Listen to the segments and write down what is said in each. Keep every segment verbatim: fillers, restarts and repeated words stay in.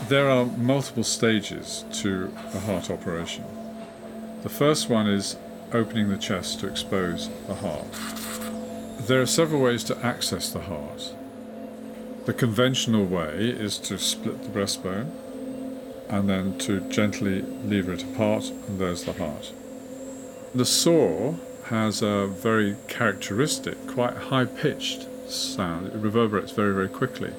There are multiple stages to a heart operation. The first one is opening the chest to expose the heart. There are several ways to access the heart. The conventional way is to split the breastbone and then to gently lever it apart, and there's the heart. The saw has a very characteristic, quite high-pitched sound. It reverberates very, very quickly.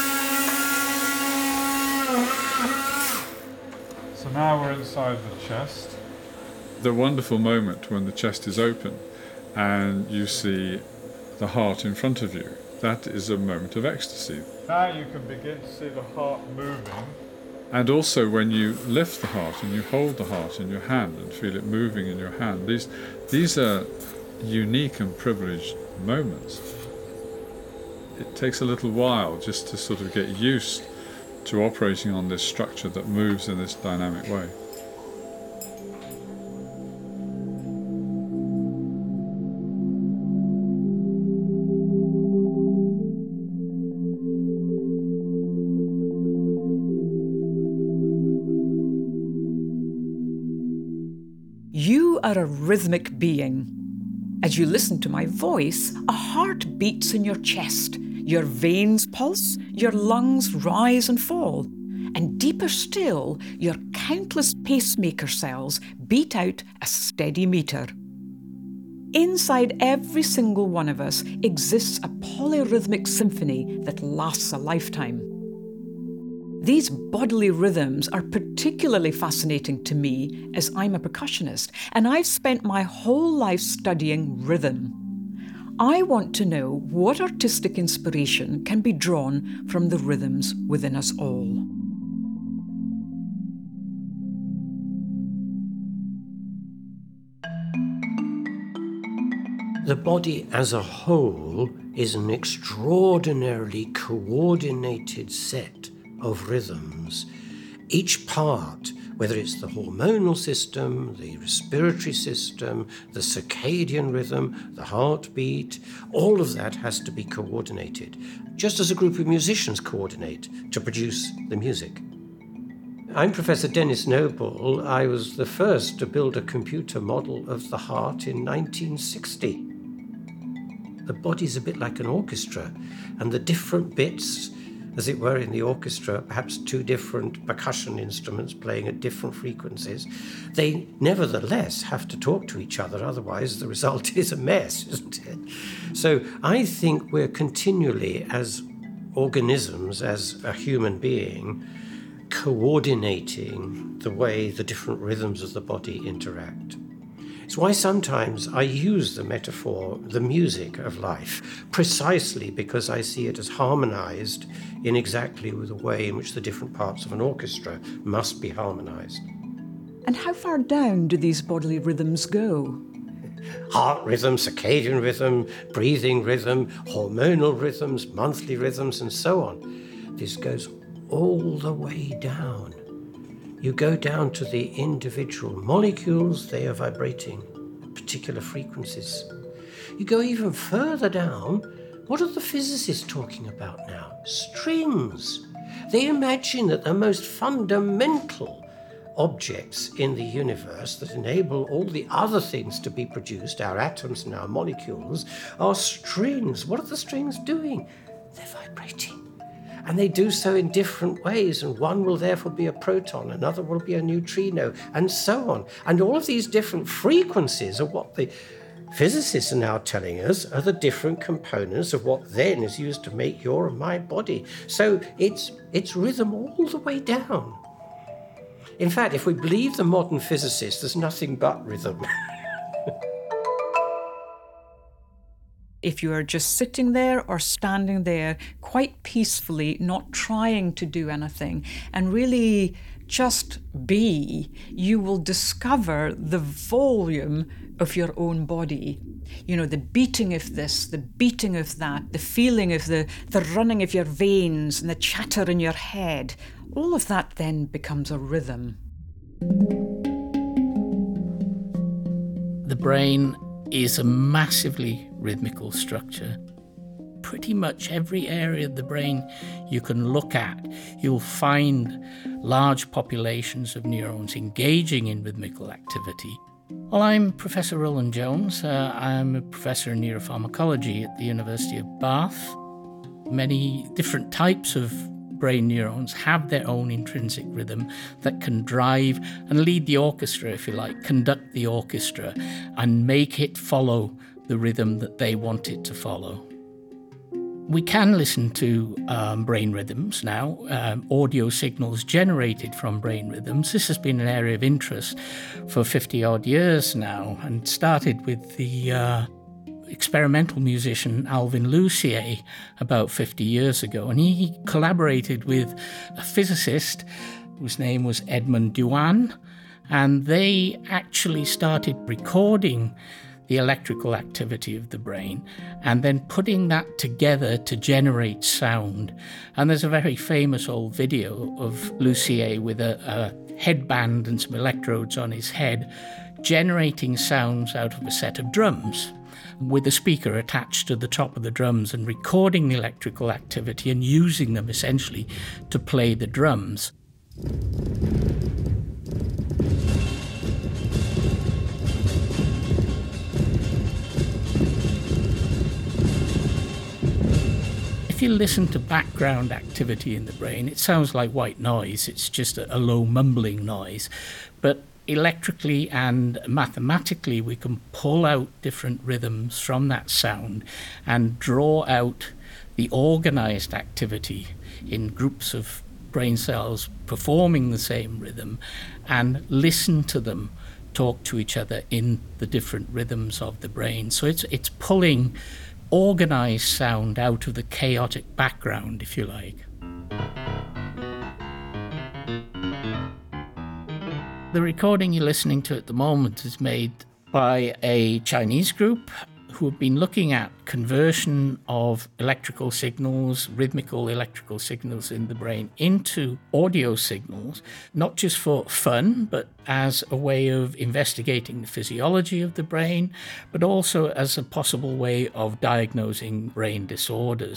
So now we're inside the chest. The wonderful moment when the chest is open and you see the heart in front of you. That is a moment of ecstasy. Now you can begin to see the heart moving. And also when you lift the heart and you hold the heart in your hand and feel it moving in your hand, these, these are unique and privileged moments. It takes a little while just to sort of get used to operating on this structure that moves in this dynamic way. You are a rhythmic being. As you listen to my voice, a heart beats in your chest. Your veins pulse, your lungs rise and fall. And deeper still, your countless pacemaker cells beat out a steady meter. Inside every single one of us exists a polyrhythmic symphony that lasts a lifetime. These bodily rhythms are particularly fascinating to me as I'm a percussionist, and I've spent my whole life studying rhythm. I want to know what artistic inspiration can be drawn from the rhythms within us all. The body as a whole is an extraordinarily coordinated set of rhythms. Each part, whether it's the hormonal system, the respiratory system, the circadian rhythm, the heartbeat, all of that has to be coordinated, just as a group of musicians coordinate to produce the music. I'm Professor Dennis Noble. I was the first to build a computer model of the heart in nineteen sixty. The body's a bit like an orchestra, and the different bits, as it were, in the orchestra, perhaps two different percussion instruments playing at different frequencies, they nevertheless have to talk to each other, otherwise the result is a mess, isn't it? So I think we're continually, as organisms, as a human being, coordinating the way the different rhythms of the body interact. It's why sometimes I use the metaphor, the music of life, precisely because I see it as harmonized in exactly the way in which the different parts of an orchestra must be harmonized. And how far down do these bodily rhythms go? Heart rhythm, circadian rhythm, breathing rhythm, hormonal rhythms, monthly rhythms, and so on. This goes all the way down. You go down to the individual molecules, they are vibrating at particular frequencies. You go even further down, what are the physicists talking about now? Strings. They imagine that the most fundamental objects in the universe that enable all the other things to be produced, our atoms and our molecules, are strings. What are the strings doing? They're vibrating. And they do so in different ways, and one will therefore be a proton, another will be a neutrino, and so on. And all of these different frequencies are what the physicists are now telling us are the different components of what then is used to make your and my body. So it's, it's rhythm all the way down. In fact, if we believe the modern physicists, there's nothing but rhythm. If you are just sitting there or standing there quite peacefully, not trying to do anything, and really just be, you will discover the volume of your own body. You know, the beating of this, the beating of that, the feeling of the, the running of your veins and the chatter in your head. All of that then becomes a rhythm. The brain is a massively rhythmical structure. pretty much every area of the brain you can look at, you'll find large populations of neurons engaging in rhythmical activity. Well, I'm Professor Roland Jones. Uh, I'm a professor in neuropharmacology at the University of Bath. Many different types of brain neurons have their own intrinsic rhythm that can drive and lead the orchestra, if you like, conduct the orchestra and make it follow the rhythm that they want it to follow. We can listen to um, brain rhythms now, um, audio signals generated from brain rhythms. This has been an area of interest for fifty odd years now, and started with the uh, experimental musician Alvin Lucier about fifty years ago. And he collaborated with a physicist whose name was Edmond Duan, and they actually started recording the electrical activity of the brain and then putting that together to generate sound. And there's a very famous old video of Lucier with a, a headband and some electrodes on his head generating sounds out of a set of drums, with a speaker attached to the top of the drums and recording the electrical activity and using them essentially to play the drums. If you listen to background activity in the brain, it sounds like white noise. It's just a, a low mumbling noise. But electrically and mathematically, we can pull out different rhythms from that sound and draw out the organized activity in groups of brain cells performing the same rhythm and listen to them talk to each other in the different rhythms of the brain. So it's it's pulling organized sound out of the chaotic background, if you like. The recording you're listening to at the moment is made by a Chinese group who have been looking at conversion of electrical signals, rhythmical electrical signals in the brain into audio signals, not just for fun, but as a way of investigating the physiology of the brain, but also as a possible way of diagnosing brain disorders.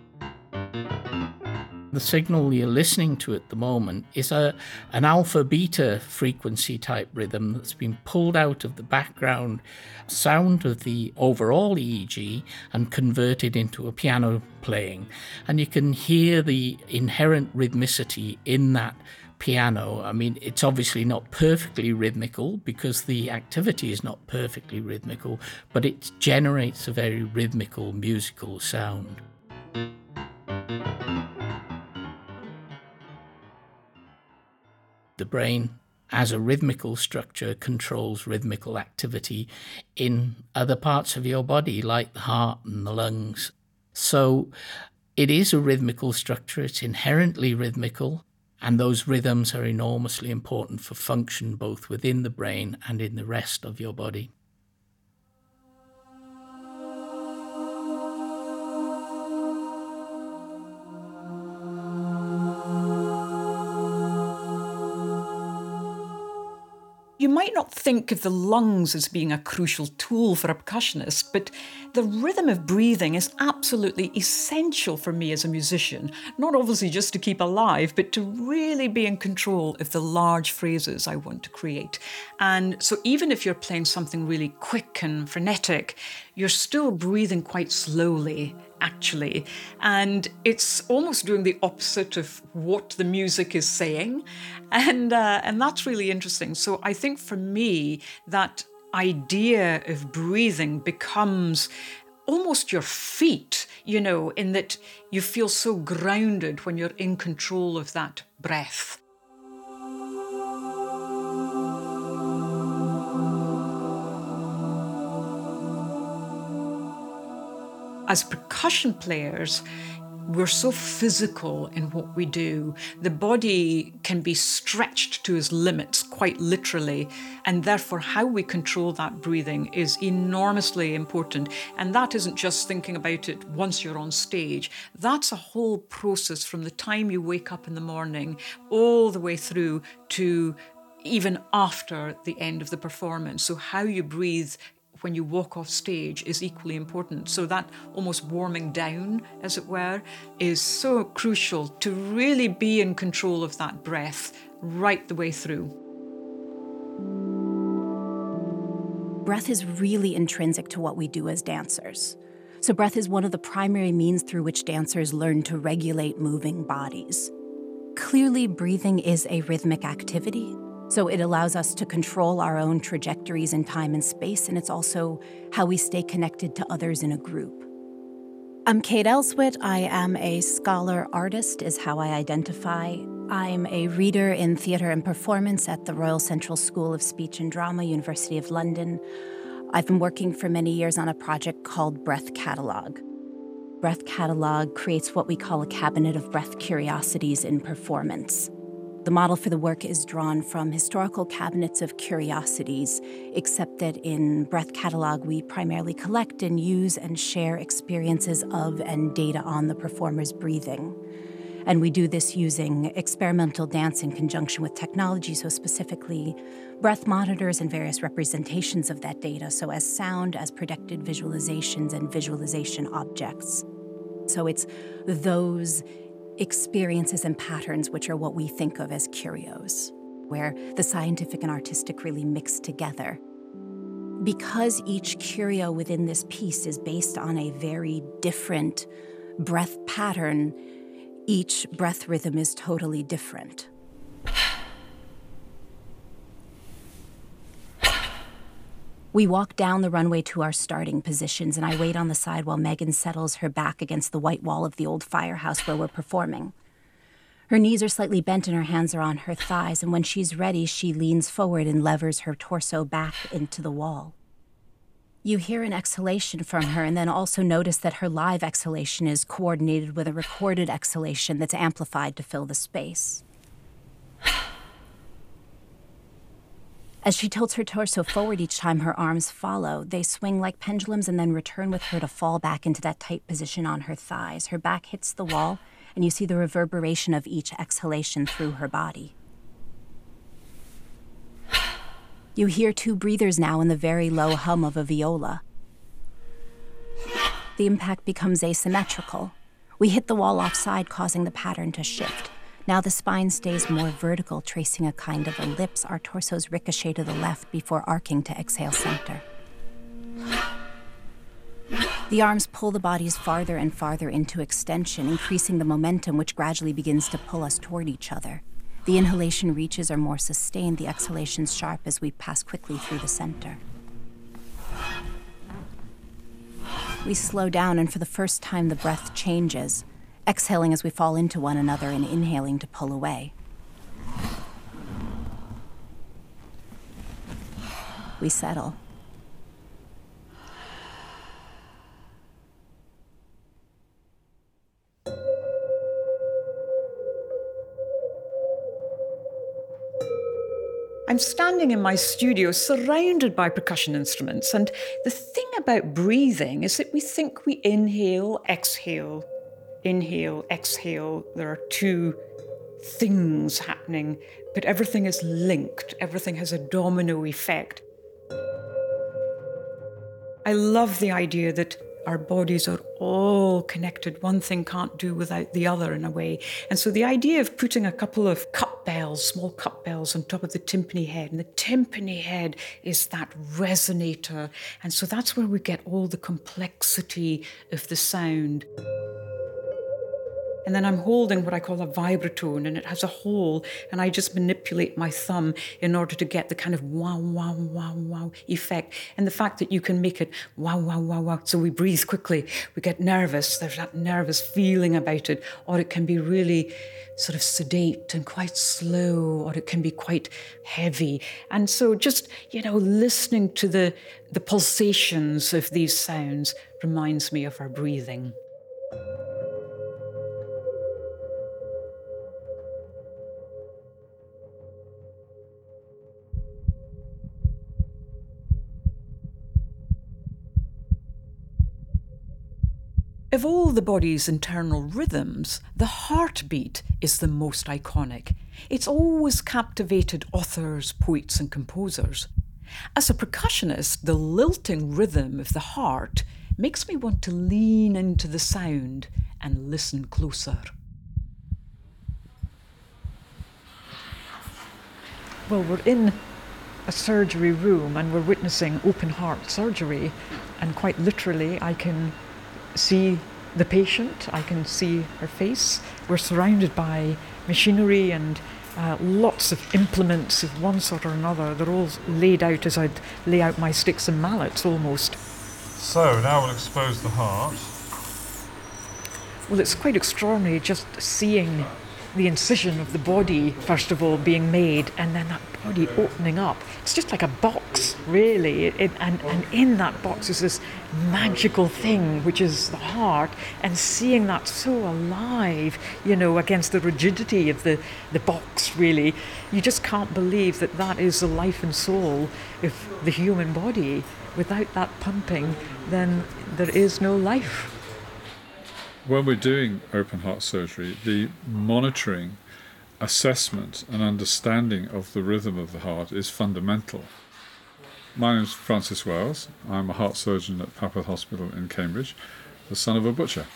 The signal you're listening to at the moment is a an alpha-beta frequency type rhythm that's been pulled out of the background sound of the overall E E G and converted into a piano playing. And you can hear the inherent rhythmicity in that piano. I mean, it's obviously not perfectly rhythmical because the activity is not perfectly rhythmical, but it generates a very rhythmical musical sound. The brain, as a rhythmical structure, controls rhythmical activity in other parts of your body, like the heart and the lungs. So it is a rhythmical structure, it's inherently rhythmical, and those rhythms are enormously important for function both within the brain and in the rest of your body. You might not think of the lungs as being a crucial tool for a percussionist, but the rhythm of breathing is absolutely essential for me as a musician, not obviously just to keep alive, but to really be in control of the large phrases I want to create. And so even if you're playing something really quick and frenetic, you're still breathing quite slowly, actually. And it's almost doing the opposite of what the music is saying. And uh, and that's really interesting. So I think for me, that idea of breathing becomes almost your feet, you know, in that you feel so grounded when you're in control of that breath. As percussion players, we're so physical in what we do. The body can be stretched to its limits, quite literally, and therefore how we control that breathing is enormously important. And that isn't just thinking about it once you're on stage. That's a whole process from the time you wake up in the morning all the way through to even after the end of the performance. So how you breathe when you walk off stage is equally important. So that almost warming down, as it were, is so crucial to really be in control of that breath right the way through. Breath is really intrinsic to what we do as dancers. So breath is one of the primary means through which dancers learn to regulate moving bodies. Clearly, breathing is a rhythmic activity, so it allows us to control our own trajectories in time and space, and it's also how we stay connected to others in a group. I'm Kate Elswit. I am a scholar artist, is how I identify. I'm a reader in theatre and performance at the Royal Central School of Speech and Drama, University of London. I've been working for many years on a project called Breath Catalogue. Breath Catalogue creates what we call a cabinet of breath curiosities in performance. The model for the work is drawn from historical cabinets of curiosities, except that in Breath Catalogue we primarily collect and use and share experiences of and data on the performer's breathing. And we do this using experimental dance in conjunction with technology, so specifically breath monitors and various representations of that data, so as sound, as predicted visualizations and visualization objects. So it's those experiences and patterns which are what we think of as curios, where the scientific and artistic really mix together. Because each curio within this piece is based on a very different breath pattern, each breath rhythm is totally different. We walk down the runway to our starting positions, and I wait on the side while Megan settles her back against the white wall of the old firehouse where we're performing. Her knees are slightly bent and her hands are on her thighs, and when she's ready, she leans forward and levers her torso back into the wall. You hear an exhalation from her, and then also notice that her live exhalation is coordinated with a recorded exhalation that's amplified to fill the space. As she tilts her torso forward each time her arms follow, they swing like pendulums and then return with her to fall back into that tight position on her thighs. Her back hits the wall, and you see the reverberation of each exhalation through her body. You hear two breathers now in the very low hum of a viola. The impact becomes asymmetrical. We hit the wall offside, causing the pattern to shift. Now the spine stays more vertical, tracing a kind of ellipse. Our torsos ricochet to the left before arcing to exhale center. The arms pull the bodies farther and farther into extension, increasing the momentum, which gradually begins to pull us toward each other. The inhalation reaches are more sustained, the exhalations sharp as we pass quickly through the center. We slow down, and for the first time the breath changes, exhaling as we fall into one another and inhaling to pull away. We settle. I'm standing in my studio surrounded by percussion instruments, and the thing about breathing is that we think we inhale, exhale, inhale, exhale. There are two things happening, but everything is linked. Everything has a domino effect. I love the idea that our bodies are all connected. One thing can't do without the other in a way. And so the idea of putting a couple of cup bells, small cup bells on top of the timpani head, and the timpani head is that resonator. And so that's where we get all the complexity of the sound. And then I'm holding what I call a vibratone, and it has a hole, and I just manipulate my thumb in order to get the kind of wow, wow, wow, wow effect. And the fact that you can make it wow, wow, wow, wow. So we breathe quickly, we get nervous, there's that nervous feeling about it, or it can be really sort of sedate and quite slow, or it can be quite heavy. And so just, you know, listening to the, the pulsations of these sounds reminds me of our breathing. Of all the body's internal rhythms, the heartbeat is the most iconic. It's always captivated authors, poets and composers. As a percussionist, the lilting rhythm of the heart makes me want to lean into the sound and listen closer. Well, we're in a surgery room and we're witnessing open heart surgery, and quite literally I can see the patient, I can see her face. We're surrounded by machinery and uh, lots of implements of one sort or another. They're all laid out as I'd lay out my sticks and mallets almost. So now we'll expose the heart. Well, it's quite extraordinary just seeing the incision of the body, first of all, being made, and then that body opening up. It's just like a box, really. It, it, and, and in that box is this magical thing, which is the heart, and seeing that so alive, you know, against the rigidity of the, the box, really. You just can't believe that that is the life and soul of the human body. Without that pumping, then there is no life. When we're doing open heart surgery, the monitoring, assessment and understanding of the rhythm of the heart is fundamental. My name is Francis Wells. I'm a heart surgeon at Papworth Hospital in Cambridge, the son of a butcher.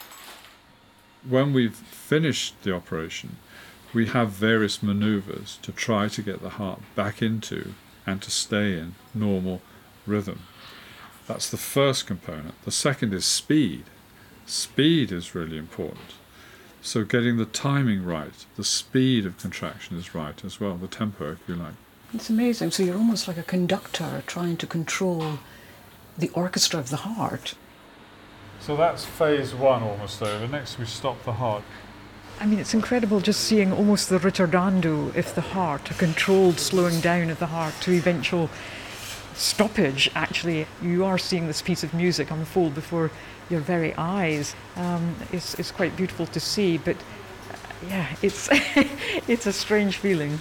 When we've finished the operation, we have various manoeuvres to try to get the heart back into and to stay in normal rhythm. That's the first component. The second is speed. Speed is really important. So getting the timing right, the speed of contraction is right as well, the tempo, if you like. It's amazing. So you're almost like a conductor trying to control the orchestra of the heart. So that's phase one almost over. Next we stop the heart. I mean, it's incredible just seeing almost the ritardando of the heart, a controlled slowing down of the heart to eventual stoppage, actually. You are seeing this piece of music unfold before your very eyes. Um, it's, it's quite beautiful to see, but uh, yeah, it's, it's a strange feeling.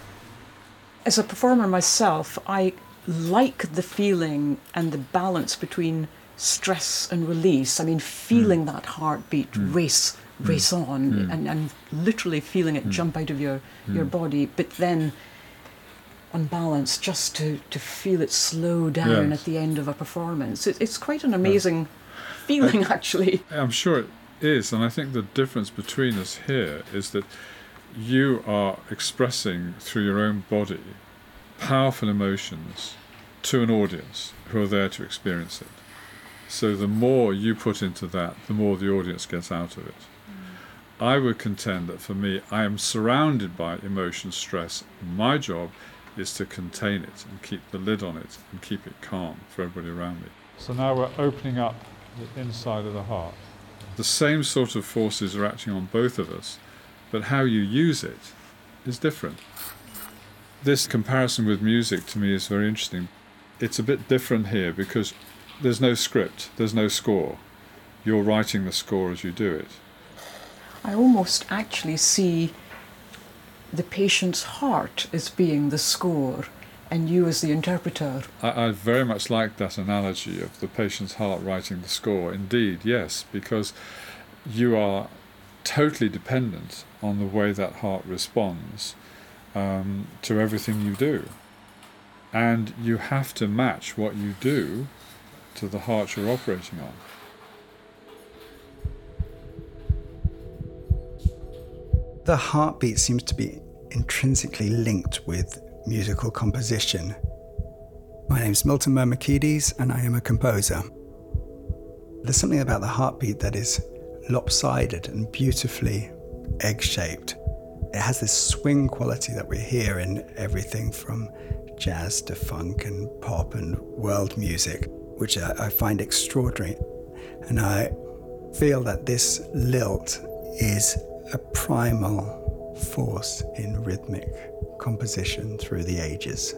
As a performer myself, I like the feeling and the balance between stress and release. I mean, feeling mm. that heartbeat mm. race, race mm. on, mm. And, and literally feeling it mm. jump out of your, mm. your body, but then on balance, just to, to feel it slow down yes. at the end of a performance. It, it's quite an amazing yes. feeling, actually. I'm sure it is, and I think the difference between us here is that you are expressing through your own body powerful emotions to an audience who are there to experience it. So the more you put into that, the more the audience gets out of it. Mm. I would contend that for me, I am surrounded by emotion, stress. My job is to contain it and keep the lid on it and keep it calm for everybody around me. So now we're opening up the inside of the heart. The same sort of forces are acting on both of us, but how you use it is different. This comparison with music to me is very interesting. It's a bit different here because there's no script, there's no score. You're writing the score as you do it. I almost actually see the patient's heart as being the score and you as the interpreter. I, I very much like that analogy of the patient's heart writing the score. Indeed, yes, because you are totally dependent on the way that heart responds um, to everything you do. And you have to match what you do to the heart you're operating on. The heartbeat seems to be intrinsically linked with musical composition. My name's Milton Mermakides and I am a composer. There's something about the heartbeat that is lopsided and beautifully egg-shaped. It has this swing quality that we hear in everything from jazz to funk and pop and world music, which I, I find extraordinary. And I feel that this lilt is a primal force in rhythmic composition through the ages.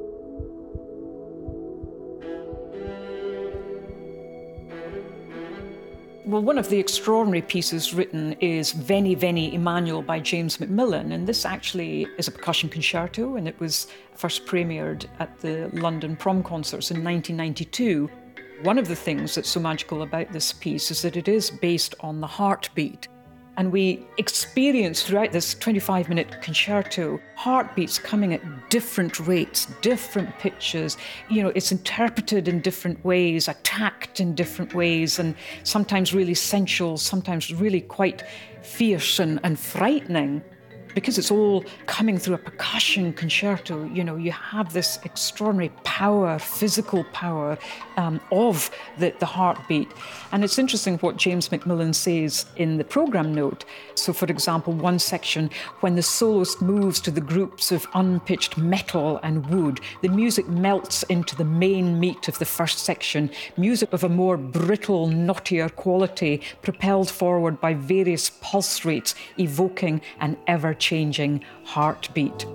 Well, one of the extraordinary pieces written is Veni Veni Emmanuel by James Macmillan, and this actually is a percussion concerto, and it was first premiered at the London Prom Concerts in nineteen ninety-two. One of the things that's so magical about this piece is that it is based on the heartbeat. And we experience throughout this twenty-five minute concerto heartbeats coming at different rates, different pitches. You know, it's interpreted in different ways, attacked in different ways, and sometimes really sensual, sometimes really quite fierce and, and frightening. Because it's all coming through a percussion concerto, you know, you have this extraordinary power, physical power um, of the, the heartbeat. And it's interesting what James Macmillan says in the programme note. So, for example, one section, when the soloist moves to the groups of unpitched metal and wood, the music melts into the main meat of the first section, music of a more brittle, knottier quality, propelled forward by various pulse rates, evoking an ever changing heartbeat.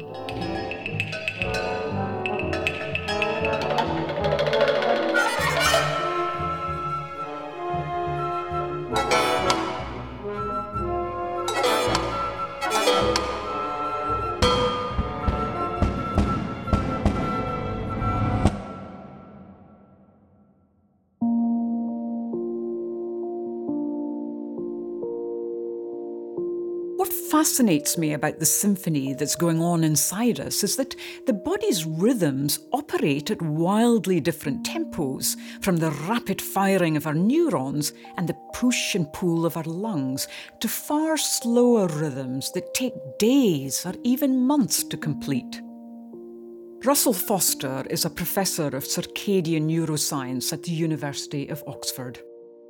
What fascinates me about the symphony that's going on inside us is that the body's rhythms operate at wildly different tempos, from the rapid firing of our neurons and the push and pull of our lungs to far slower rhythms that take days or even months to complete. Russell Foster is a professor of circadian neuroscience at the University of Oxford.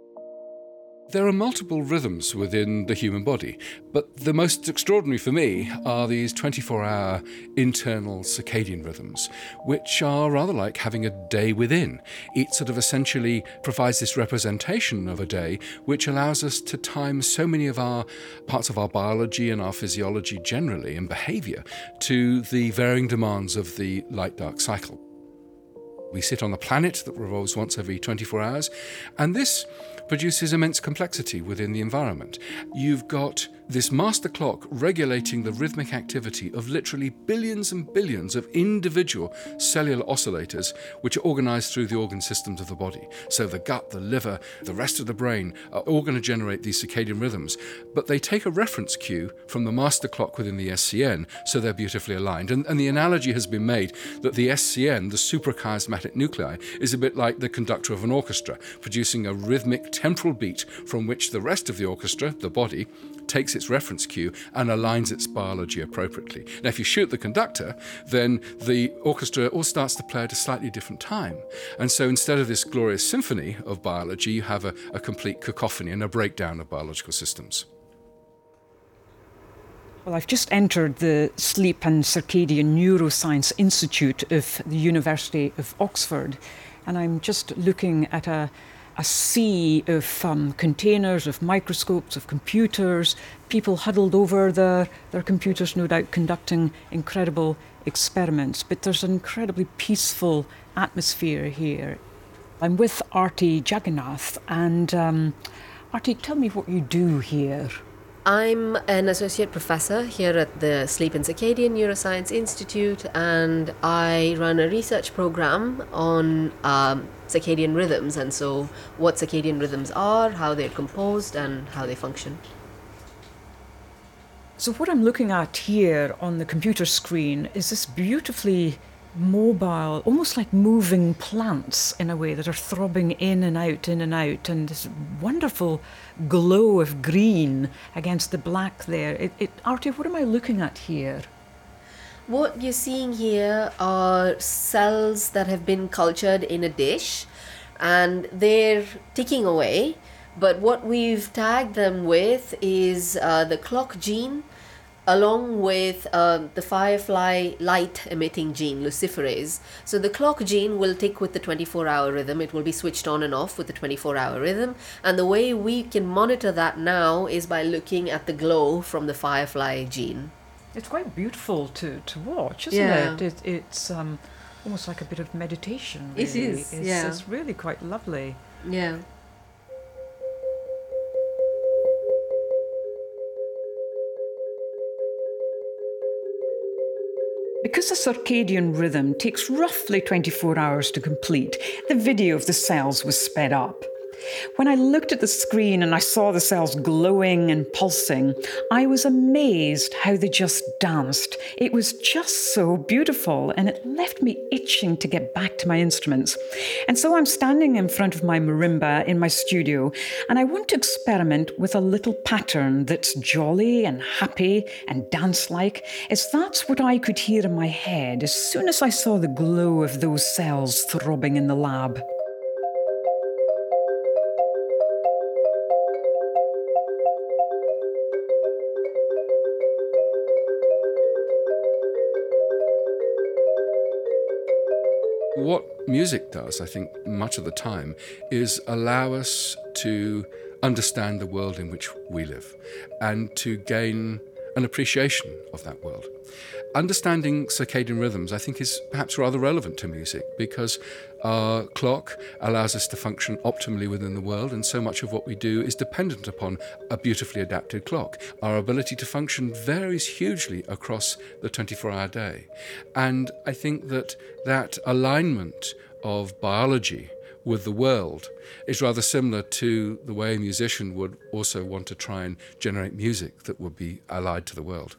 There are multiple rhythms within the human body, but the most extraordinary for me are these twenty-four hour internal circadian rhythms, which are rather like having a day within. It sort of essentially provides this representation of a day, which allows us to time so many of our parts of our biology and our physiology generally and behaviour to the varying demands of the light-dark cycle. We sit on a planet that revolves once every twenty-four hours, and this produces immense complexity within the environment. You've got this master clock regulating the rhythmic activity of literally billions and billions of individual cellular oscillators, which are organised through the organ systems of the body. So the gut, the liver, the rest of the brain are all going to generate these circadian rhythms, but they take a reference cue from the master clock within the S C N, so they're beautifully aligned. And, and the analogy has been made that the S C N, the suprachiasmatic nuclei, is a bit like the conductor of an orchestra, producing a rhythmic temporal beat from which the rest of the orchestra, the body, takes its reference cue and aligns its biology appropriately. Now, if you shoot the conductor, then the orchestra all starts to play at a slightly different time. And so instead of this glorious symphony of biology, you have a, a complete cacophony and a breakdown of biological systems. Well, I've just entered the Sleep and Circadian Neuroscience Institute of the University of Oxford, and I'm just looking at a a sea of um, containers, of microscopes, of computers, people huddled over their, their computers, no doubt conducting incredible experiments. But there's an incredibly peaceful atmosphere here. I'm with Arti Jagannath, and um, Arti, tell me what you do here. I'm an associate professor here at the Sleep and Circadian Neuroscience Institute, and I run a research program on um, circadian rhythms, and so what circadian rhythms are, how they're composed, and how they function. So what I'm looking at here on the computer screen is this beautifully mobile, almost like moving plants in a way, that are throbbing in and out, in and out, and this wonderful glow of green against the black there. It, it, Arti, what am I looking at here? What you're seeing here are cells that have been cultured in a dish, and they're ticking away, but what we've tagged them with is uh, the clock gene, along with uh, the firefly light emitting gene, luciferase. So the clock gene will tick with the twenty-four hour rhythm. It will be switched on and off with the twenty-four hour rhythm. And the way we can monitor that now is by looking at the glow from the firefly gene. It's quite beautiful to, to watch, isn't Yeah. it? it? It's um, almost like a bit of meditation, really. It is, It's, yeah. it's really quite lovely. Yeah. Because the circadian rhythm takes roughly twenty-four hours to complete, the video of the cells was sped up. When I looked at the screen and I saw the cells glowing and pulsing, I was amazed how they just danced. It was just so beautiful, and it left me itching to get back to my instruments. And so I'm standing in front of my marimba in my studio, and I want to experiment with a little pattern that's jolly and happy and dance-like, as that's what I could hear in my head as soon as I saw the glow of those cells throbbing in the lab. What music does, I think, much of the time, is allow us to understand the world in which we live and to gain an appreciation of that world. Understanding circadian rhythms, I think, is perhaps rather relevant to music because our clock allows us to function optimally within the world, and so much of what we do is dependent upon a beautifully adapted clock. Our ability to function varies hugely across the twenty-four hour day. And I think that that alignment of biology with the world is rather similar to the way a musician would also want to try and generate music that would be allied to the world.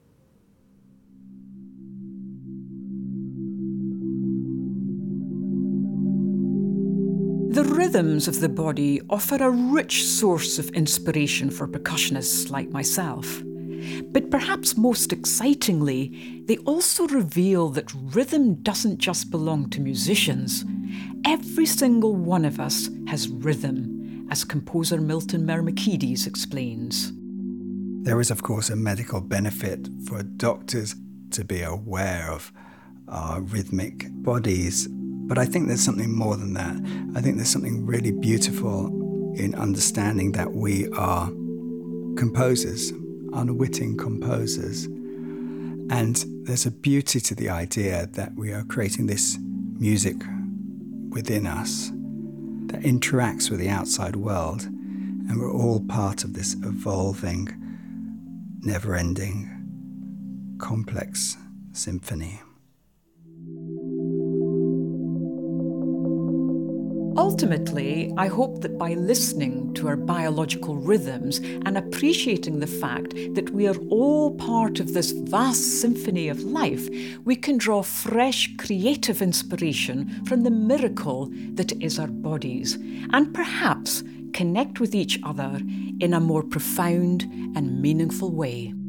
The rhythms of the body offer a rich source of inspiration for percussionists like myself. But perhaps most excitingly, they also reveal that rhythm doesn't just belong to musicians. Every single one of us has rhythm, as composer Milton Mermakides explains. There is, of course, a medical benefit for doctors to be aware of our rhythmic bodies. But I think there's something more than that. I think there's something really beautiful in understanding that we are composers, unwitting composers. And there's a beauty to the idea that we are creating this music within us that interacts with the outside world. And we're all part of this evolving, never-ending, complex symphony. Ultimately, I hope that by listening to our biological rhythms and appreciating the fact that we are all part of this vast symphony of life, we can draw fresh creative inspiration from the miracle that is our bodies, and perhaps connect with each other in a more profound and meaningful way.